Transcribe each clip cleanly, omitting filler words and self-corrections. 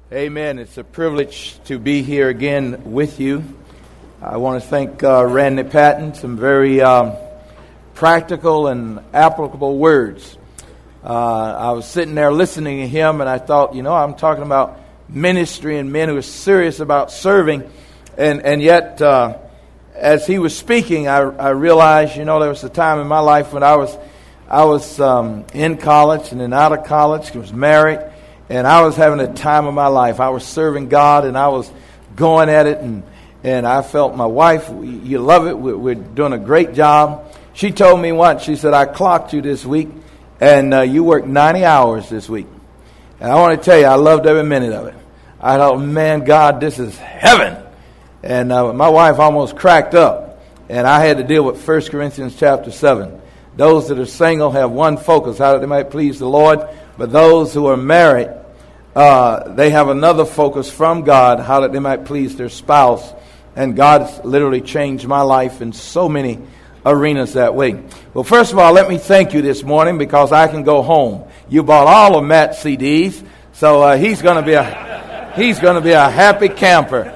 Amen. It's a privilege to be here again with you. I want to thank Randy Patton, some very practical and applicable words. I was sitting there listening to him, and I thought, I'm talking about ministry and men who are serious about serving. And yet, as he was speaking, I realized, there was a time in my life when I was in college and then out of college. I was married. And I was having a time of my life. I was serving God, and I was going at it, and I felt my wife, you love it, we're doing a great job. She told me once, she said, I clocked you this week, and you worked 90 hours this week. And I want to tell you, I loved every minute of it. I thought, man, God, this is heaven. And my wife almost cracked up, and I had to deal with 1 Corinthians chapter 7. Those that are single have one focus, how they might please the Lord. But those who are married, they have another focus from God, how that they might please their spouse. And God's literally changed my life in so many arenas that way. Well, first of all, let me thank you this morning because I can go home. You bought all of Matt's CDs, so he's going to be a happy camper.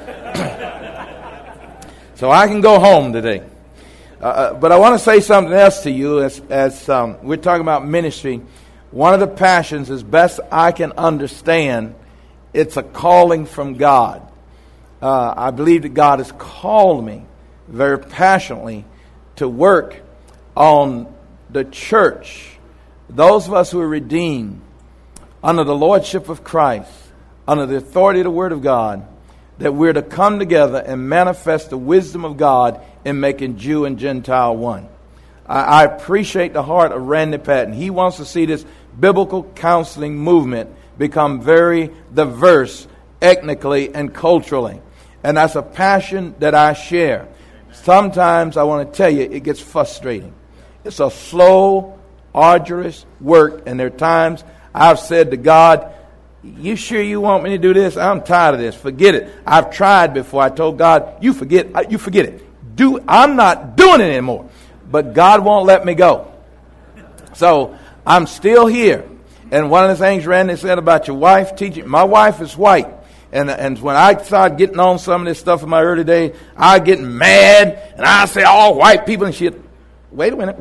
So I can go home today. But I want to say something else to you as we're talking about ministry. One of the passions, as best I can understand, it's a calling from God. I believe that God has called me very passionately to work on the church. Those of us who are redeemed under the lordship of Christ, under the authority of the Word of God, that we're to come together and manifest the wisdom of God in making Jew and Gentile one. I appreciate the heart of Randy Patton. He wants to see this biblical counseling movement become very diverse ethnically and culturally. And that's a passion that I share. Sometimes, I want to tell you, it gets frustrating. It's a slow, arduous work, and there are times I've said to God, you sure you want me to do this? I'm tired of this. Forget it. I've tried before. I told God, you forget it. I'm not doing it anymore. But God won't let me go. So I'm still here. And one of the things Randy said about your wife teaching, my wife is white. And when I started getting on some of this stuff in my early days, I get mad and I say all white people and shit. Wait a minute.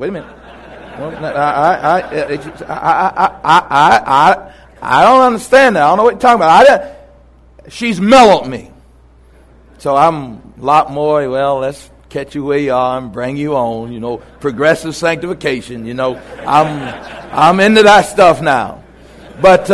I don't understand that. I don't know what you're talking about. She's mellowed me. So I'm a lot more, let's catch you where you are and bring you on, progressive sanctification, I'm into that stuff now. But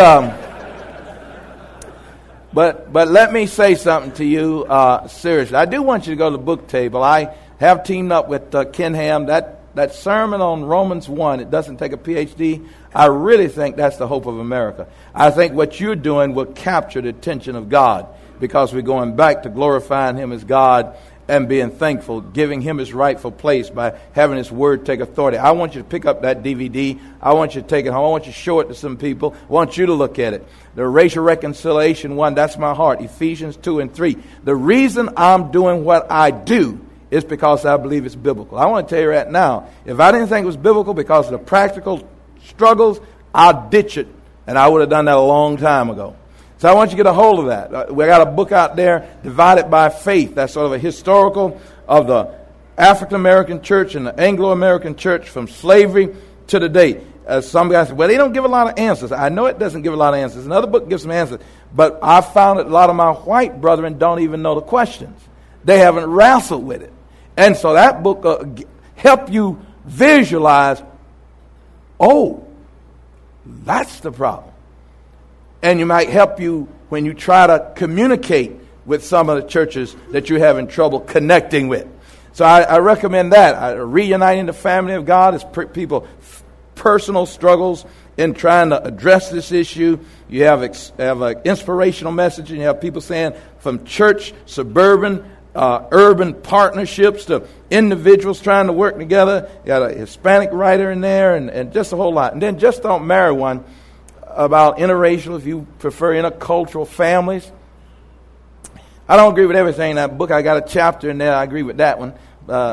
let me say something to you, seriously. I do want you to go to the book table. I have teamed up with Ken Ham. That sermon on Romans 1, it doesn't take a PhD. I really think that's the hope of America. I think what you're doing will capture the attention of God because we're going back to glorifying Him as God and being thankful, giving Him His rightful place by having His Word take authority. I want you to pick up that DVD. I want you to take it home. I want you to show it to some people. I want you to look at it. The racial reconciliation one, that's my heart. Ephesians 2 and 3. The reason I'm doing what I do is because I believe it's biblical. I want to tell you right now, if I didn't think it was biblical because of the practical struggles, I'd ditch it. And I would have done that a long time ago. So I want you to get a hold of that. We got a book out there, Divided by Faith. That's sort of a historical of the African-American church and the Anglo-American church from slavery to today. Some guys say, they don't give a lot of answers. I know it doesn't give a lot of answers. Another book gives some answers. But I found that a lot of my white brethren don't even know the questions. They haven't wrestled with it. And so that book help you visualize, that's the problem. And you might help you when you try to communicate with some of the churches that you're having trouble connecting with. So I recommend that. Reuniting the family of God is people personal struggles in trying to address this issue. You have an inspirational message, and you have people saying from church, suburban, urban partnerships to individuals trying to work together. You got a Hispanic writer in there and just a whole lot. And then Just Don't Marry One about interracial, if you prefer intercultural families. I don't agree with everything in that book. I got a chapter in there. I agree with that one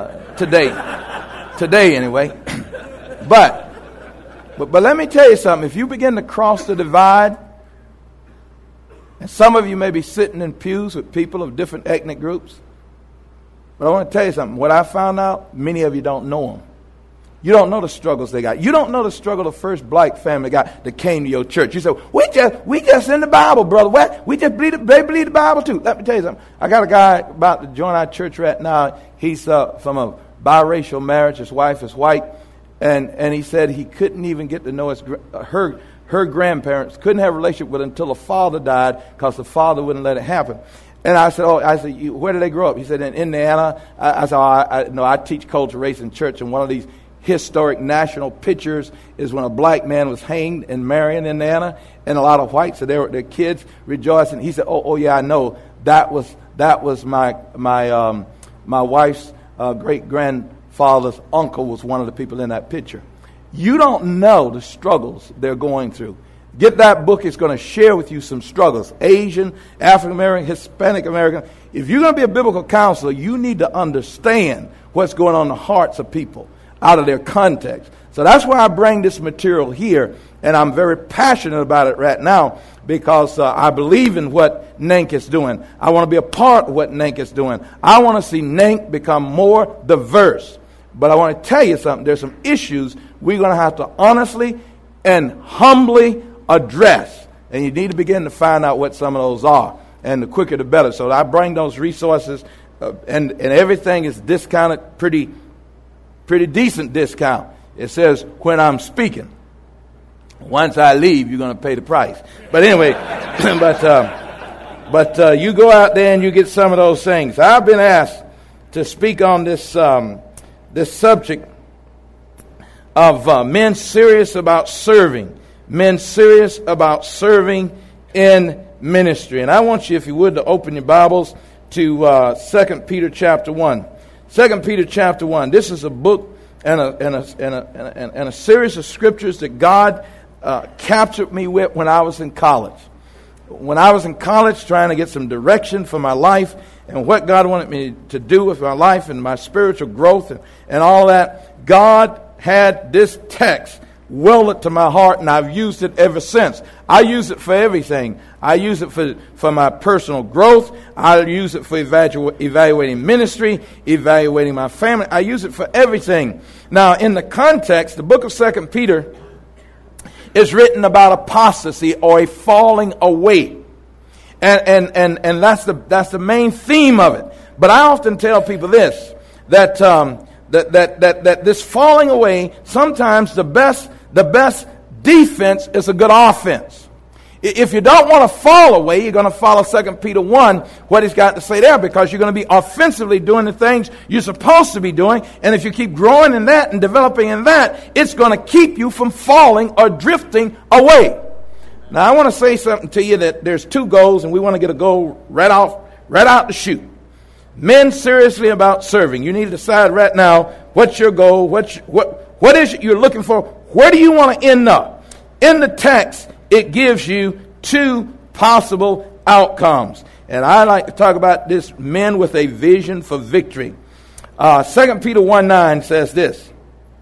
today anyway. But let me tell you something. If you begin to cross the divide, And some of you may be sitting in pews with people of different ethnic groups. But I want to tell you something. What I found out, many of you don't know them. You don't know the struggles they got. You don't know the struggle the first black family got that came to your church. You say, we just in the Bible, brother. What? They believe the Bible too. Let me tell you something. I got a guy about to join our church right now. He's from a biracial marriage. His wife is white. And he said he couldn't even get to know her grandparents. Couldn't have a relationship with her until the father died because the father wouldn't let it happen. And I said, where did they grow up? He said, in Indiana. I said, I teach culture, race, and church, and one of these historic national pictures is when a black man was hanged in Marion, Indiana, and a lot of whites, so their kids rejoicing. He said, oh yeah, I know. That was my wife's great grandfather's uncle was one of the people in that picture. You don't know the struggles they're going through. Get that book. It's going to share with you some struggles. Asian, African American, Hispanic American. If you're going to be a biblical counselor, you need to understand what's going on in the hearts of people out of their context. So that's why I bring this material here, and I'm very passionate about it right now because I believe in what NANC is doing. I want to be a part of what NANC is doing. I want to see NANC become more diverse. But I want to tell you something. There's some issues we're going to have to honestly and humbly address. And you need to begin to find out what some of those are. And the quicker the better. So I bring those resources, and everything is discounted pretty decent discount. It says, when I'm speaking. Once I leave, you're going to pay the price. But anyway, but you go out there and you get some of those things. I've been asked to speak on this subject of men serious about serving. Men serious about serving in ministry. And I want you, if you would, to open your Bibles to 2 Peter chapter 1. 2 Peter chapter 1. This is a book and a series of scriptures that God captured me with when I was in college. When I was in college trying to get some direction for my life and what God wanted me to do with my life and my spiritual growth and all that, God had this text welded to my heart, and I've used it ever since. I use it for everything. I use it for my personal growth. I use it for evaluating ministry, evaluating my family. I use it for everything. Now, in the context, the book of 2 Peter is written about apostasy or a falling away. And that's the main theme of it. But I often tell people this, that this falling away, sometimes the best defense is a good offense. If you don't want to fall away, you're going to follow 2 Peter 1, what he's got to say there, because you're going to be offensively doing the things you're supposed to be doing. And if you keep growing in that and developing in that, it's going to keep you from falling or drifting away. Now, I want to say something to you that there's two goals, and we want to get a goal right out the chute. Men seriously about serving. You need to decide right now what's your goal, what is it you're looking for, where do you want to end up? In the text, it gives you two possible outcomes. And I like to talk about this, men with a vision for victory. 2 Peter 1:9 says this,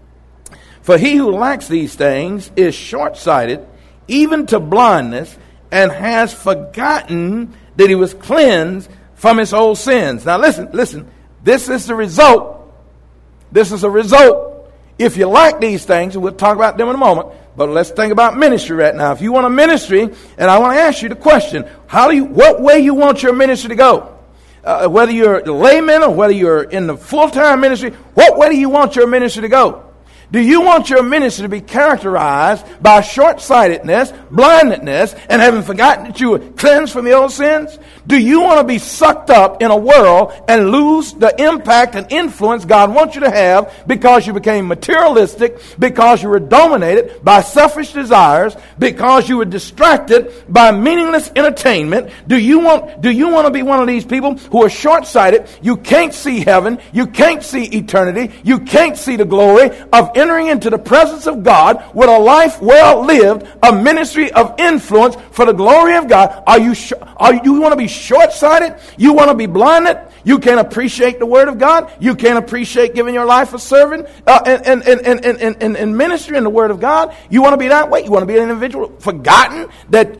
"For he who lacks these things is short-sighted, even to blindness, and has forgotten that he was cleansed from his old sins." Now listen. This is the result. This is a result. If you lack these things, and we'll talk about them in a moment, but let's think about ministry right now. If you want a ministry, and I want to ask you the question, what way you want your ministry to go? Whether you're a layman or whether you're in the full-time ministry, what way do you want your ministry to go? Do you want your ministry to be characterized by short-sightedness, blindness, and having forgotten that you were cleansed from the old sins? Do you want to be sucked up in a world and lose the impact and influence God wants you to have because you became materialistic, because you were dominated by selfish desires, because you were distracted by meaningless entertainment? Do you want to be one of these people who are short-sighted? You can't see heaven. You can't see eternity. You can't see the glory of entering into the presence of God with a life well lived, a ministry of influence for the glory of God. You want to be short-sighted? You want to be blinded? You can't appreciate the Word of God? You can't appreciate giving your life for serving in ministry in the Word of God? You want to be that way? You want to be an individual forgotten that